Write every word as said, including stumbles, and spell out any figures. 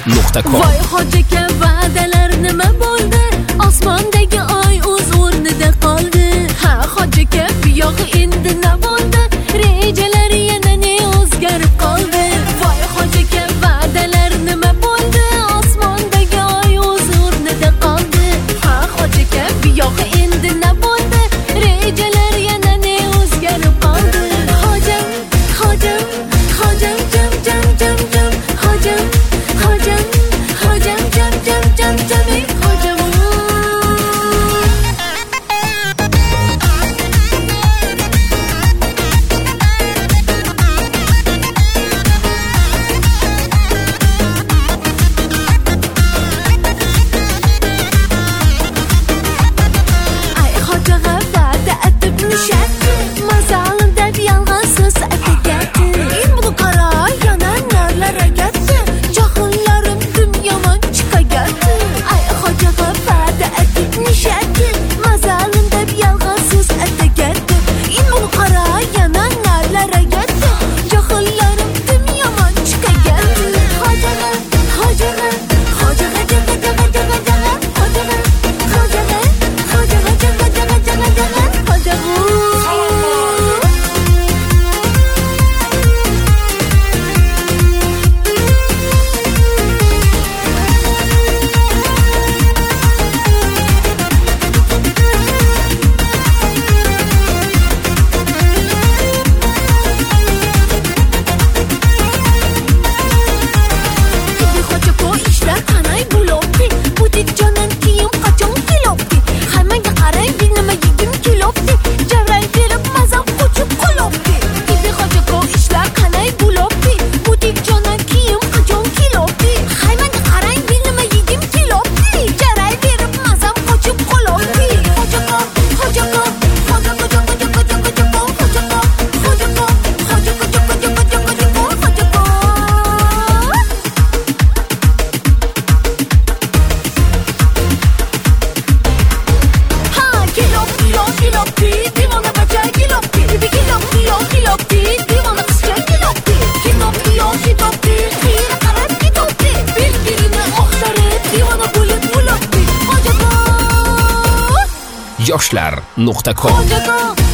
nuqta com. Voy hojaga va'dalar nima bo'ldi? Osmondagi oy o'z o'rnida qoldi. Ha hojaga buyog'i endi nima bo'ldi? Rejalar yana ne o'zgarib qoldi. Voy hojaga va'dalar nima bo'ldi? Osmondagi oy o'z o'rnida qoldi. Ha hojaga buyog'i endi nima bo'ldi? Rejalar yana ne o'zgarib qoldi. Hojam, hojam, hojam jam jam jam jam hojam, hojam, hojam jam jam jam jam hojam. Ay hojaga va'da atib nishatdi, mazalim deb yolg'on so'z atagatdi. Men buni qara yana narlar agatdi, jahllarim dim yomon chiqagatdi. Ay hojaga va'da atib nishatdi, mazalim deb yolg'on so'z atagatdi. Men buni qara yana narlar agatdi, jahllarim dim yomon chiqagatdi. Hojaga, hojaga, hojaga jaga jaga jaga jaga hojaga, hojaga, hojaga jaga jaga jaga jaga hojaga. Kibi hoja ko ishlar qanay bo'libdi? Butik jonan kiyim qachon kelibdi? Hammaga qarang, men nima yedim kelibdi? Javray berib mazam qochib qolibdi. Kibi hoja ko ishlar qanay bo'libdi? Butik jonan kiyim qachon kelibdi? Hammaga qarang, men nima yedim kelibdi? Javray berib mazam qochib qolibdi. Hoja ko, hoja ko, hoja ko, hoja ko, hoja ko, hoja ko, hoja ko, hoja ko, hoja ko, hoja ko, hoja ko, hoja ko, hoja ko. Ha kilopti yo kilopti divona bacha kilopti bir kilopti yo kilopti divona qizcha kilopti kilopti yo kilopti xira qarab kilopti bir-birini oqtarib divona bo'lib bo'libdi. Hojaga, yoshlar nuqta com. hojaga